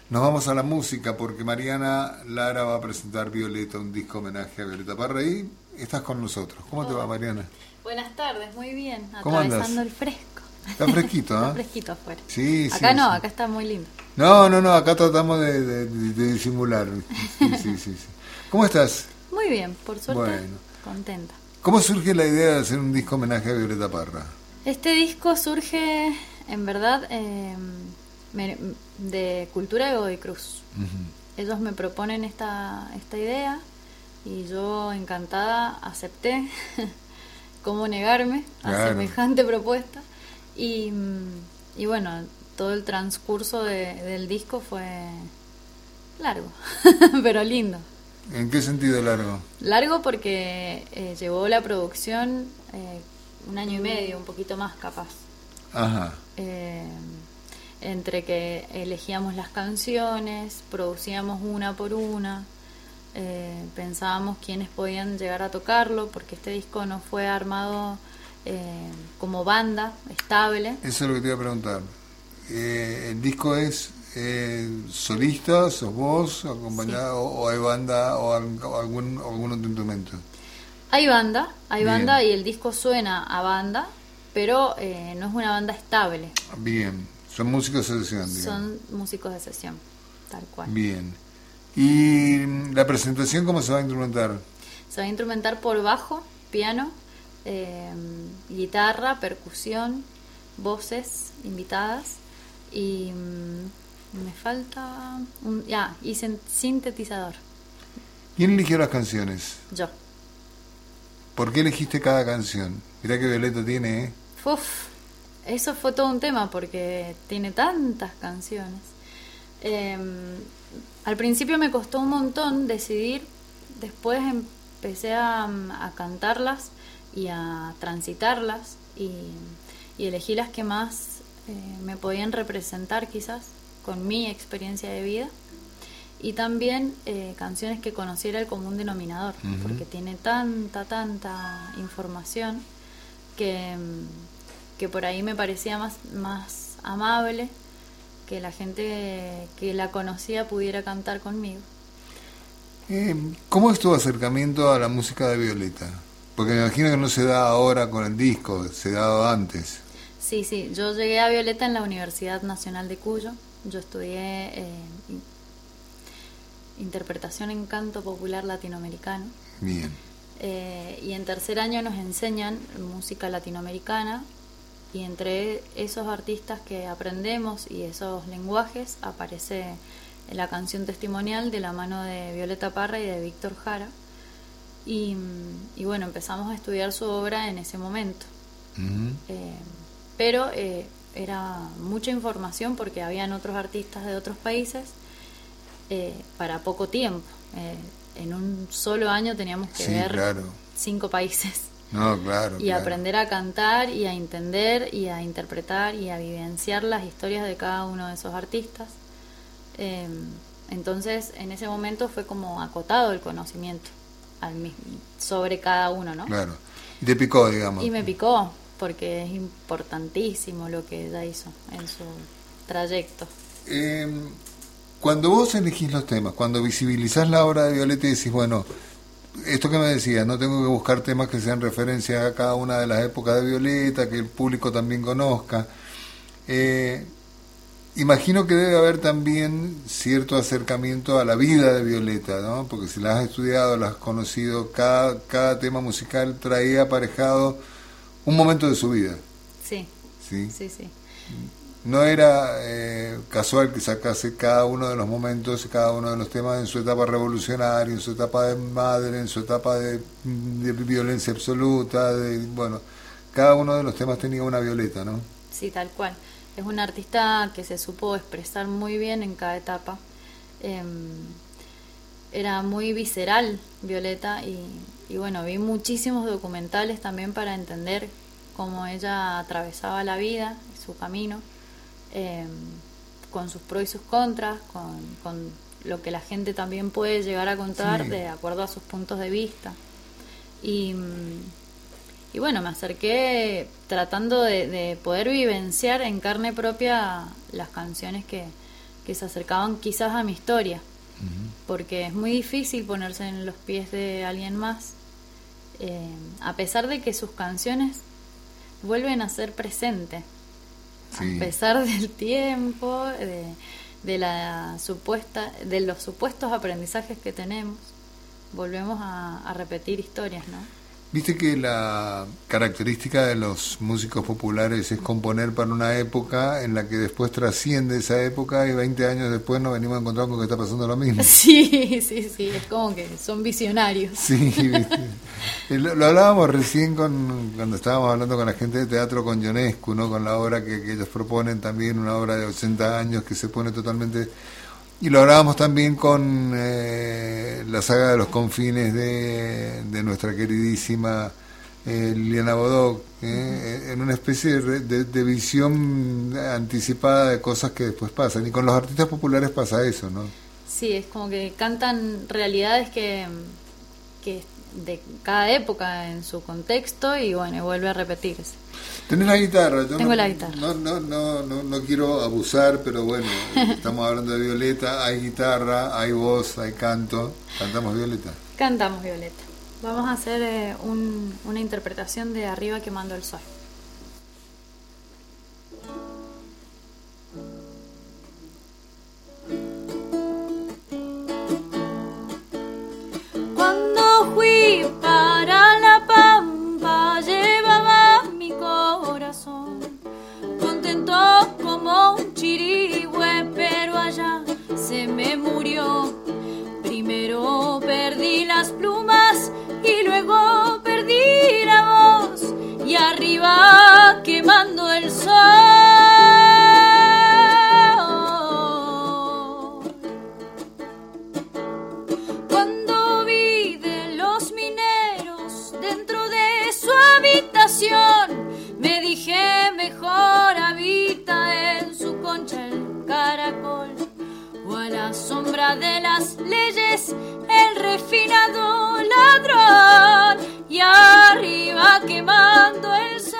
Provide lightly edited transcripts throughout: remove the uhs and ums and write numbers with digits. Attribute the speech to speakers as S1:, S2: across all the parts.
S1: Nos vamos a la música porque Mariana Lara va a presentar Violeta, un disco homenaje a Violeta Parra y estás con nosotros. ¿Cómo te va, Mariana?
S2: Buenas tardes, muy bien.
S1: ¿Cómo andas?
S2: Atravesando el fresco.
S1: Está fresquito, ¿eh?
S2: Está fresquito afuera.
S1: Sí,
S2: acá
S1: sí.
S2: no,
S1: Sí.
S2: acá está muy lindo.
S1: No, acá tratamos de disimular. Sí. ¿Cómo estás?
S2: Muy bien, por suerte,
S1: Bueno.
S2: contenta.
S1: ¿Cómo surge la idea de hacer un disco homenaje a Violeta Parra?
S2: Este disco surge, en verdad, de Cultura de Godoy Cruz.
S1: Uh-huh.
S2: Ellos me proponen esta idea y yo encantada acepté. ¿Cómo negarme a semejante propuesta? Y bueno, todo el transcurso del disco fue largo, pero lindo.
S1: ¿En qué sentido largo?
S2: Largo porque llevó la producción 1 año y medio, un poquito más capaz.
S1: Ajá.
S2: Entre que elegíamos las canciones, producíamos una por una, pensábamos quiénes podían llegar a tocarlo, porque este disco no fue armado como banda estable.
S1: Eso es lo que te iba a preguntar. ¿El disco es solista, sos vos, acompañado, sí, o hay banda o algún otro instrumento?
S2: Hay banda y el disco suena a banda, pero no es una banda estable.
S1: Bien, son músicos de sesión, digamos.
S2: Son músicos de sesión, tal cual.
S1: Bien. ¿Y la presentación cómo se va a instrumentar?
S2: Se va a instrumentar por bajo, piano, guitarra, percusión, voces invitadas y me falta y sintetizador.
S1: ¿Quién eligió las canciones?
S2: Yo.
S1: ¿Por qué elegiste cada canción? Mirá que Violeta tiene,
S2: Eso fue todo un tema porque tiene tantas canciones. Al principio me costó un montón decidir, después empecé a cantarlas y a transitarlas y elegí las que más me podían representar quizás con mi experiencia de vida y también canciones que conociera el común denominador, uh-huh, porque tiene tanta información que por ahí me parecía más amable que la gente que la conocía pudiera cantar conmigo.
S1: ¿Cómo es tu acercamiento a la música de Violeta? Porque me imagino que no se da ahora con el disco, se ha dado antes.
S2: Sí, yo llegué a Violeta en la Universidad Nacional de Cuyo. Yo estudié interpretación en canto popular latinoamericano.
S1: Bien.
S2: Y en tercer año nos enseñan música latinoamericana y entre esos artistas que aprendemos y esos lenguajes aparece la canción testimonial de la mano de Violeta Parra y de Víctor Jara y bueno, empezamos a estudiar su obra en ese momento. Uh-huh. Pero era mucha información porque habían otros artistas de otros países para poco tiempo. En un solo año teníamos que ver 5 países.
S1: No, claro.
S2: Y aprender a cantar y a entender y a interpretar y a vivenciar las historias de cada uno de esos artistas. Entonces, en ese momento fue como acotado el conocimiento sobre cada uno, ¿no?
S1: Claro. Y te picó, digamos.
S2: Y me picó, porque es importantísimo lo que ella hizo en su trayecto.
S1: Cuando vos elegís los temas, cuando visibilizás la obra de Violeta y decís, bueno, esto que me decías, no tengo que buscar temas que sean referencia a cada una de las épocas de Violeta, que el público también conozca. Imagino que debe haber también cierto acercamiento a la vida de Violeta, ¿no? Porque si la has estudiado, la has conocido, cada tema musical traía aparejado un momento de su vida.
S2: Sí. No
S1: era casual que sacase cada uno de los momentos, cada uno de los temas en su etapa revolucionaria, en su etapa de madre, en su etapa de violencia absoluta, bueno, cada uno de los temas tenía una Violeta, ¿no?
S2: Sí, tal cual. Es una artista que se supo expresar muy bien en cada etapa. Era muy visceral Violeta y bueno, vi muchísimos documentales también para entender cómo ella atravesaba la vida, su camino. Con sus pros y sus contras, con lo que la gente también puede llegar a contar, sí, de acuerdo a sus puntos de vista. Y bueno, me acerqué tratando de poder vivenciar en carne propia las canciones que que se acercaban quizás a mi historia, porque es muy difícil ponerse en los pies de alguien más, a pesar de que sus canciones vuelven a ser presente,
S1: Sí.
S2: a pesar del tiempo, de los supuestos aprendizajes que tenemos, volvemos a repetir historias, ¿no?
S1: Viste que la característica de los músicos populares es componer para una época en la que después trasciende esa época y 20 años después nos venimos encontrando con que está pasando lo mismo.
S2: Sí, es como que son visionarios.
S1: Sí, ¿viste? Lo hablábamos recién cuando estábamos hablando con la gente de teatro, con Ionescu, ¿no? Con la obra que ellos proponen también, una obra de 80 años que se pone totalmente... Y lo hablábamos también con la saga de los confines de nuestra queridísima Liliana Bodoc, en una especie de visión anticipada de cosas que después pasan. Y con los artistas populares pasa eso, ¿no?
S2: Sí, es como que cantan realidades que de cada época en su contexto y bueno, vuelve a repetirse.
S1: Tenés la guitarra.
S2: Tengo la guitarra.
S1: No quiero abusar, pero bueno, estamos hablando de Violeta, hay guitarra, hay voz, hay canto. ¿Cantamos Violeta?
S2: Cantamos Violeta. Vamos a hacer una interpretación de Arriba quemando el sol. Cuando fui para La Pampa llevaba mi corazón contento como un chirigüe, pero allá se me murió. Primero perdí las plumas y luego perdí la voz, y arriba quemando el sol. Cuando vi de los mineros dentro de su habitación, me dije mejor habita en su concha el caracol, o a la sombra de las leyes el refinado ladrón, y arriba quemando el sol.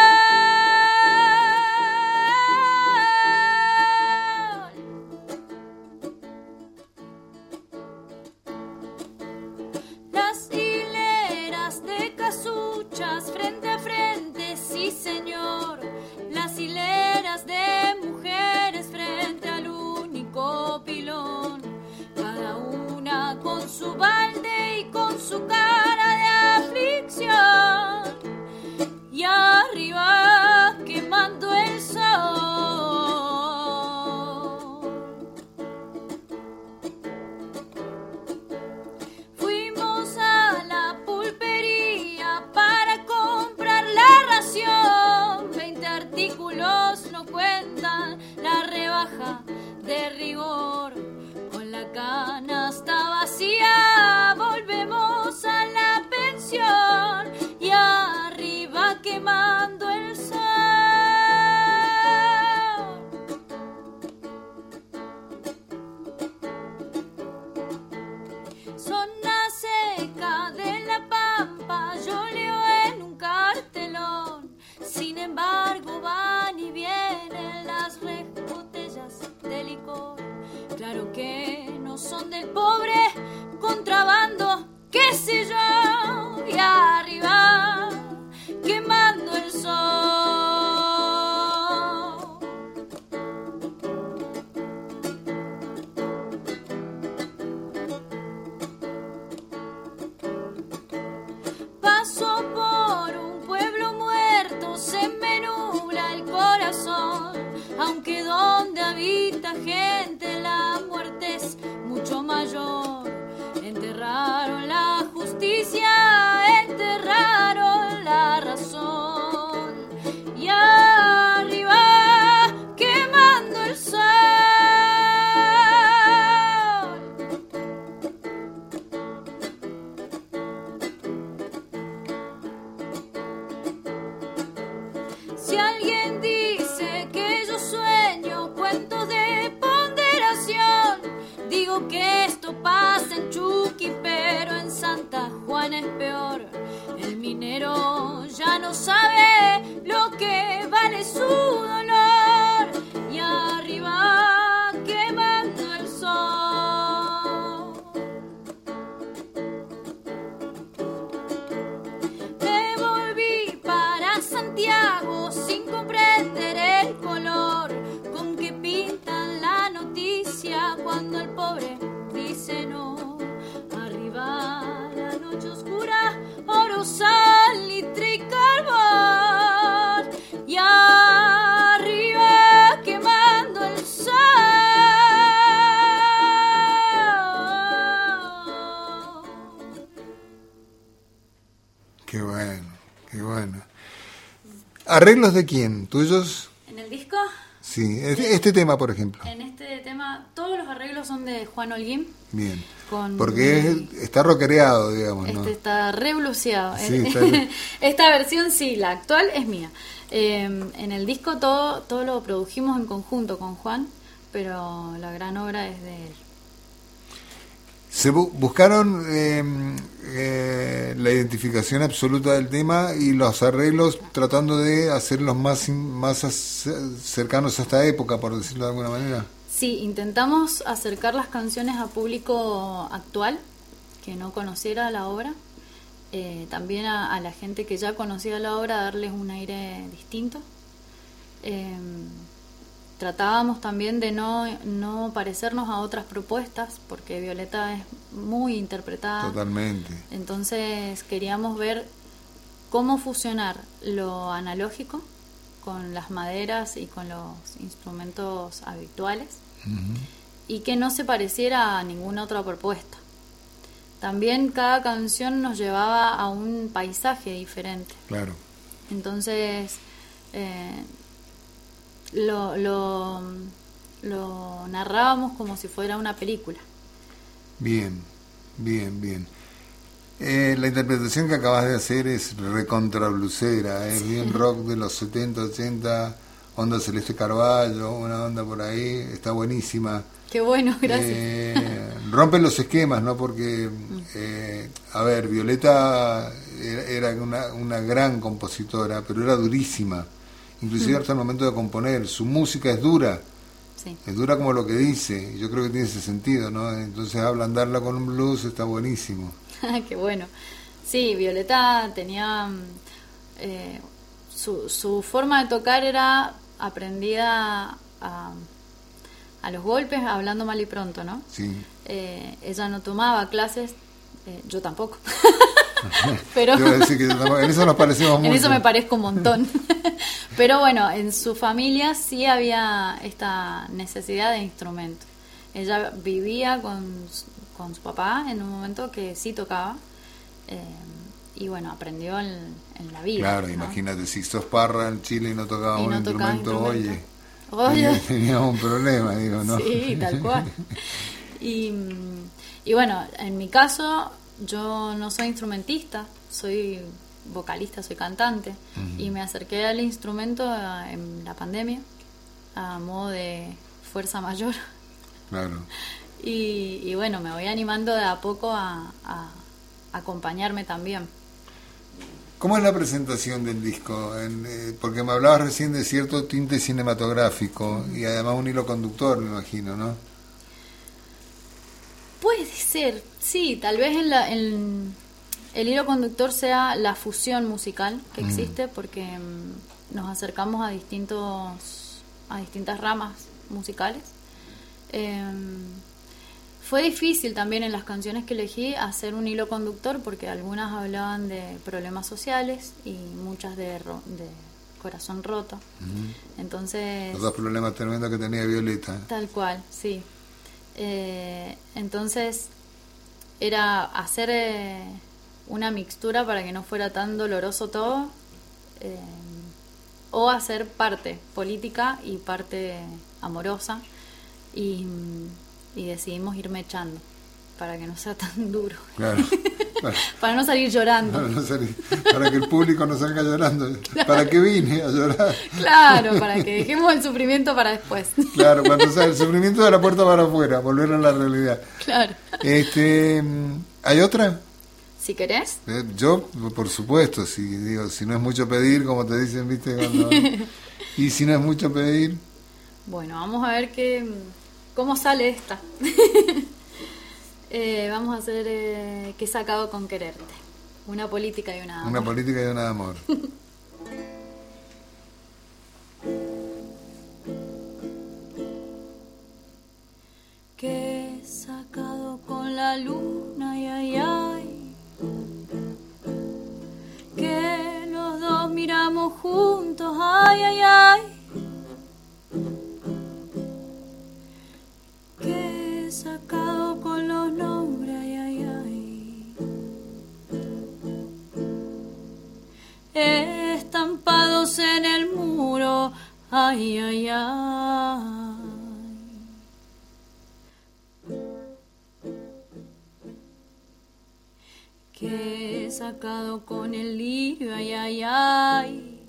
S2: Las hileras de casuchas frente a frente, sí señor, las hileras de mujeres frente al único pilón, cada una con su balde y con su cara de aflicción, y arriba quemando el sol. Fuimos a la pulpería para comprar la ración, 20 artículos no cuentan la rebaja de rigor. Con la canasta vacía volvemos a la pensión, y arriba quemando el sol. Zona seca de La Pampa, yo leo en un cartelón. Sin embargo van y vienen las botellas de licor. Claro que no son del pobre contrabando, qué sé yo, y arriba quemando el sol. Paso por un pueblo muerto, se me nubla el corazón, aunque donde habita gente la muerte es mucho mayor. Enterraron la justicia, enterraron la razón, y arriba quemando el sol. Si alguien dice que yo sueño cuentos de ponderación, digo que esto pasa en Chucky, pero en Santa Juana es peor. El minero ya no sabe lo que vale su dolor, y arriba quema cuando el pobre dice no. Arriba la noche oscura, oro, sal y tricarbón. Y arriba quemando el sol.
S1: Qué bueno, qué bueno. ¿Arreglos de quién? ¿Tuyos?
S2: ¿En el disco?
S1: Sí, este tema, por ejemplo.
S2: En este tema, todos los arreglos son de Juan Holguín.
S1: Bien.
S2: Con,
S1: porque está rockereado, digamos, ¿no?
S2: Está rebluseado.
S1: Sí,
S2: esta versión sí, la actual es mía. En el disco todo lo produjimos en conjunto con Juan, pero la gran obra es de él.
S1: Se buscaron la identificación absoluta del tema y los arreglos tratando de hacerlos más cercanos a esta época, por decirlo de alguna manera.
S2: Sí, intentamos acercar las canciones a público actual, que no conociera la obra. También a la gente que ya conocía la obra, darles un aire distinto. Tratábamos también de no parecernos a otras propuestas, porque Violeta es muy interpretada.
S1: Totalmente.
S2: Entonces queríamos ver cómo fusionar lo analógico con las maderas y con los instrumentos habituales, y que no se pareciera a ninguna otra propuesta. También cada canción nos llevaba a un paisaje diferente.
S1: Claro.
S2: Entonces lo narrábamos como si fuera una película.
S1: Bien. La interpretación que acabas de hacer es recontrablusera, es bien rock de los 70, 80, onda Celeste Carballo, una onda por ahí, está buenísima.
S2: Qué bueno, gracias.
S1: Rompen los esquemas, ¿no? Porque, a ver, Violeta era una gran compositora, pero era durísima, inclusive hasta el momento de componer. Su música es dura,
S2: sí.
S1: Es dura como lo que dice, y yo creo que tiene ese sentido, ¿no? Entonces ablandarla con un blues está buenísimo.
S2: Qué bueno. Sí, Violeta tenía su forma de tocar era aprendida a los golpes, hablando mal y pronto, ¿no?
S1: Sí.
S2: Ella no tomaba clases, yo tampoco. Pero
S1: yo decir que en eso nos parecemos mucho.
S2: En eso me parezco un montón. Pero bueno, en su familia sí había esta necesidad de instrumento. Ella vivía con su papá en un momento que sí tocaba, y bueno, aprendió en la vida.
S1: Claro, ¿no? Imagínate, si sos Parra en Chile y no tocaba un instrumento, oye, teníamos un problema, digo, ¿no?
S2: Sí, tal cual. Y bueno, en mi caso, yo no soy instrumentista, soy vocalista, soy cantante, y me acerqué al instrumento en la pandemia, a modo de fuerza mayor.
S1: Claro.
S2: Y bueno, me voy animando de a poco a acompañarme también.
S1: ¿Cómo es la presentación del disco? Porque me hablabas recién de cierto tinte cinematográfico y además un hilo conductor, me imagino, ¿no?
S2: Puede ser, sí, tal vez el hilo conductor sea la fusión musical que existe, porque nos acercamos a distintas ramas musicales. Fue difícil también en las canciones que elegí hacer un hilo conductor, porque algunas hablaban de problemas sociales y muchas de corazón roto. Entonces,
S1: los dos problemas tremendos que tenía Violeta.
S2: Tal cual, sí. Entonces era hacer una mixtura para que no fuera tan doloroso todo, o hacer parte política y parte amorosa, y decidimos irme echando para que no sea tan duro.
S1: Claro.
S2: Para no salir llorando.
S1: Para que el público no salga llorando. Claro. ¿Para qué vine a llorar?
S2: Claro, para que dejemos el sufrimiento para después.
S1: Claro, cuando sale el sufrimiento de la puerta para afuera, volver a la realidad.
S2: Claro.
S1: ¿Hay otra?
S2: Si querés.
S1: Yo, por supuesto, si no es mucho pedir, como te dicen, ¿viste? Y si no es mucho pedir.
S2: Bueno, vamos a ver cómo sale esta. Vamos a hacer ¿qué he sacado con quererte? Una política y una de amor.
S1: Una política y una de amor.
S2: que he sacado con la luna, ay, ay, ay, que los dos miramos juntos, ay, ay, ay, que he sacado con los nombres, ay, ay, ay, estampados en el muro, ay, ay, ay. Que he sacado con el lirio, ay, ay, ay,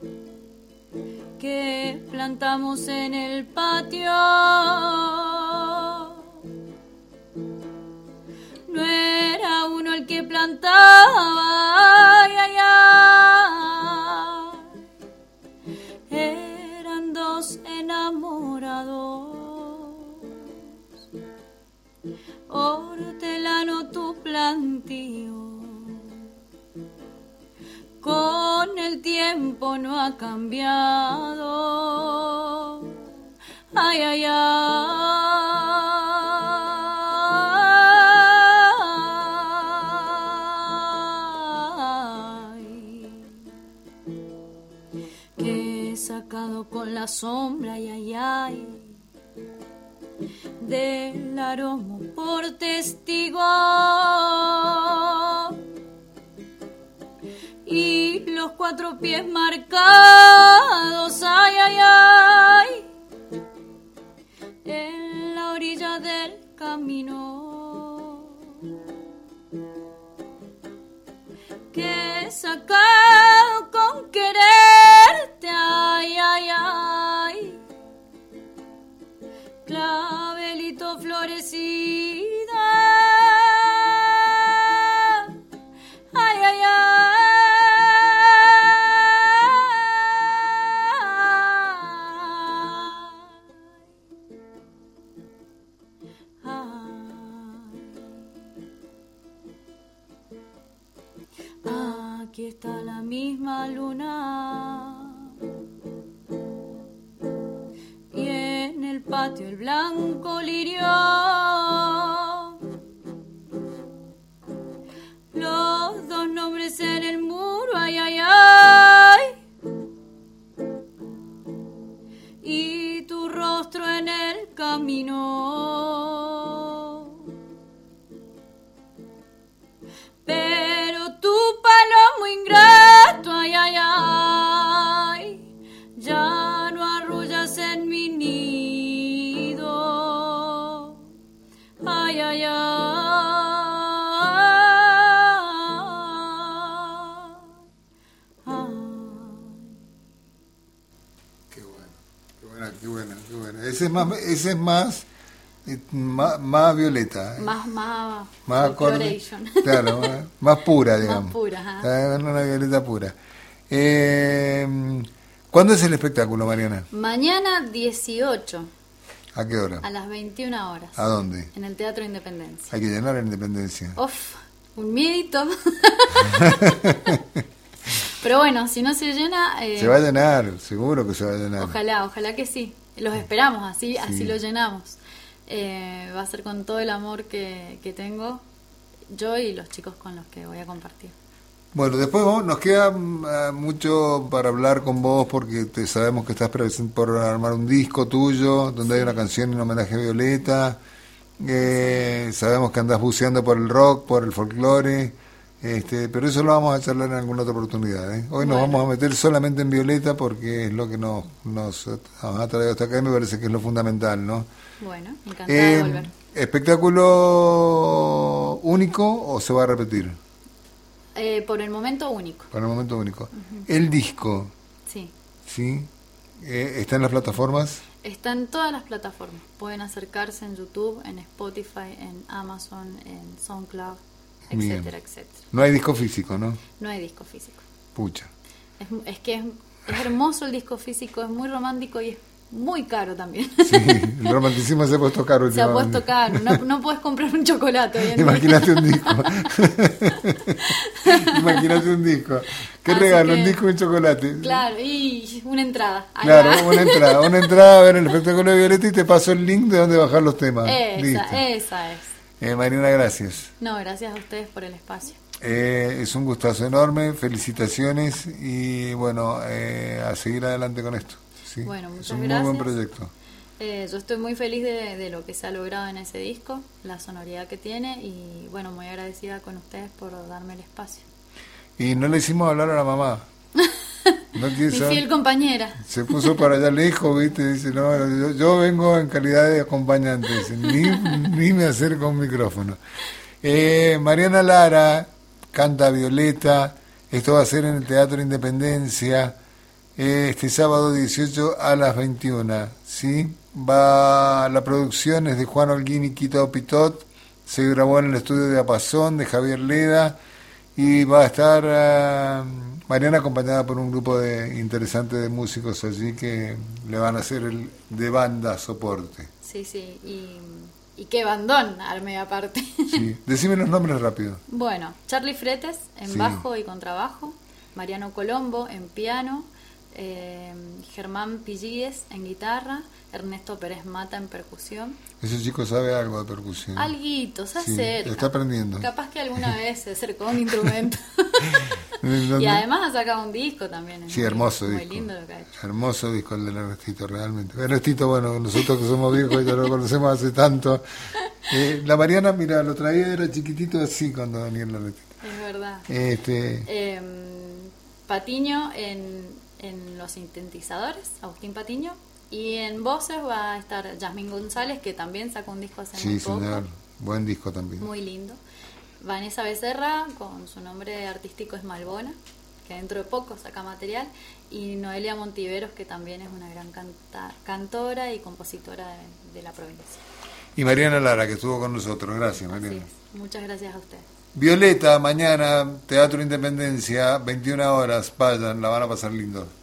S2: que plantamos en el patio. No era uno el que plantaba, ay, ay, ay, eran dos enamorados. Hortelano tu plantío, con el tiempo no ha cambiado, ay, ay, ay, que he sacado con la sombra, ay, ay, ay, del aroma por testigo, y los 4 pies marcados, ay, ay, ay, en la orilla del camino, que he sacado con quererte, ay, ay, ay, clavelito florecida, ay, ay, ay, aquí está la misma luna. Y en el patio el blanco lirio, los dos nombres en el muro, ay, ay, ay, y tu rostro en el camino. Pero tu palomo ingrato, ay, ay, ay, ya no arrullas en mi nido, ay, ay, ay.
S1: Qué bueno, qué buena, qué buena, qué buena. Ese es más violeta.
S2: Más
S1: acorde,
S2: coloration.
S1: claro, más pura, digamos.
S2: Más pura, ajá.
S1: Una violeta pura. ¿Cuándo es el espectáculo, Mariana?
S2: Mañana 18.
S1: ¿A qué hora?
S2: A las 21 horas.
S1: ¿A dónde?
S2: En el Teatro Independencia.
S1: Hay que llenar la Independencia.
S2: Uf, un miedito. Pero bueno, si no se llena...
S1: se va a llenar, seguro que se va a llenar.
S2: Ojalá que sí. Los esperamos, así lo llenamos. Va a ser con todo el amor que tengo yo y los chicos con los que voy a compartir.
S1: Bueno, después nos queda mucho para hablar con vos porque sabemos que estás por armar un disco tuyo donde hay una canción en homenaje a Violeta. Sabemos que andás buceando por el rock, por el folclore, pero eso lo vamos a charlar en alguna otra oportunidad. Hoy nos vamos a meter solamente en Violeta porque es lo que nos ha traído hasta acá y me parece que es lo fundamental, ¿no?
S2: Bueno, encantada de volver.
S1: ¿Espectáculo único o se va a repetir?
S2: Por el momento único.
S1: Por el momento único. ¿El disco?
S2: Sí.
S1: ¿Sí? ¿Está en las plataformas?
S2: Está en todas las plataformas. Pueden acercarse en YouTube, en Spotify, en Amazon, en SoundCloud, etcétera, etcétera.
S1: No hay disco físico, ¿no?
S2: No hay disco físico.
S1: Pucha.
S2: Es que es hermoso el disco físico, es muy romántico y es muy caro también.
S1: Sí, el romanticismo se ha puesto caro.
S2: Se ha puesto caro, no puedes comprar un chocolate hoy en día.
S1: Imagínate un disco. Imagínate un disco. ¿Qué regalo? Un disco y un chocolate.
S2: Claro, y una entrada. Ahí
S1: claro,
S2: va.
S1: una entrada a ver el espectáculo de Violeta y te paso el link de donde bajar los temas.
S2: Esa es.
S1: Mariana, gracias.
S2: No, gracias a ustedes por el espacio.
S1: Es un gustazo enorme, felicitaciones y bueno, a seguir adelante con esto. Sí,
S2: bueno, muchas
S1: es un
S2: gracias.
S1: muy buen proyecto.
S2: Yo estoy muy feliz de lo que se ha logrado en ese disco, la sonoridad que tiene y bueno, muy agradecida con ustedes por darme el espacio.
S1: Y no le hicimos hablar a la mamá. No
S2: Mi fiel compañera.
S1: Se puso para allá lejos, ¿viste? Dice, no, yo vengo en calidad de acompañante, dice, ni me acerco a un micrófono. Mariana Lara canta Violeta, esto va a ser en el Teatro Independencia, este sábado 18 a las 21, ¿sí? La producción es de Juan Holguín y Quito Pitot, se grabó en el estudio de Apazón de Javier Leda y va a estar Mariana acompañada por un grupo interesante de músicos allí que le van a hacer el de banda soporte.
S2: Sí, y qué bandón armé aparte.
S1: Sí, decime los nombres rápido.
S2: Bueno, Charlie Fretes en bajo y contrabajo, Mariano Colombo en piano, Germán Pillides en guitarra, Ernesto Pérez Mata en percusión.
S1: Ese chico sabe algo de percusión.
S2: Alguito, sabe
S1: sí,
S2: hacer.
S1: Está aprendiendo.
S2: Capaz que alguna vez se acercó a un instrumento. Y además ha sacado un disco también.
S1: Sí, hermoso disco.
S2: Muy lindo lo que ha hecho.
S1: Hermoso disco el de Ernestito, realmente. Ernestito, bueno, nosotros que somos viejos ya lo conocemos hace tanto. La Mariana, mira, lo traía, era chiquitito así cuando venía el Ernestito.
S2: Es verdad. Patiño en los sintetizadores, Agustín Patiño. Y en voces va a estar Yasmín González, que también sacó un disco hace muy poco. Sí, señor.
S1: Buen disco también.
S2: Muy lindo. Vanessa Becerra, con su nombre artístico es Malbona, que dentro de poco saca material. Y Noelia Montiveros, que también es una gran cantora y compositora de la provincia.
S1: Y Mariana Lara, que estuvo con nosotros. Gracias, Mariana.
S2: Así es. Muchas gracias a ustedes.
S1: Violeta, mañana, Teatro Independencia, 21 horas. Vayan, la van a pasar lindo.